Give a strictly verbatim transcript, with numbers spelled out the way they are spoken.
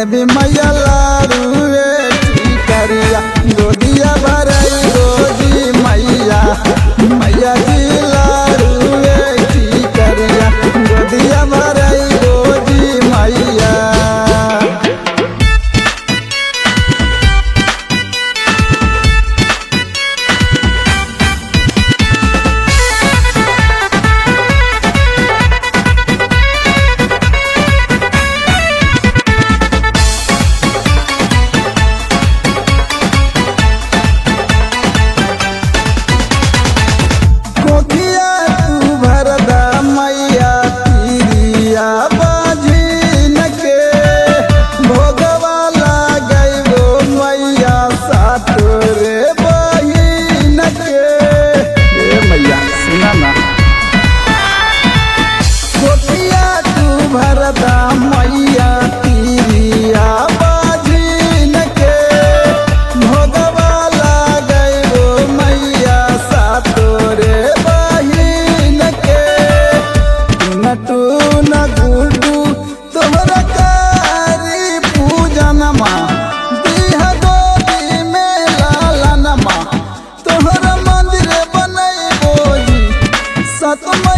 देवी मैया लारुए करिया गोदिया भरई गोदी मैया मैया जी लारुए करिया गोदिया भरई गोदी मैया। भरदा मैया तीरिया बाजिन के भोगवाला गयो मैया सातोरे बहिन के नटू न गुडू तोहरा कारी पूजन माँ दीह गोदी में लालन माँ तोहरा मंदिर बनैबो जी सतमा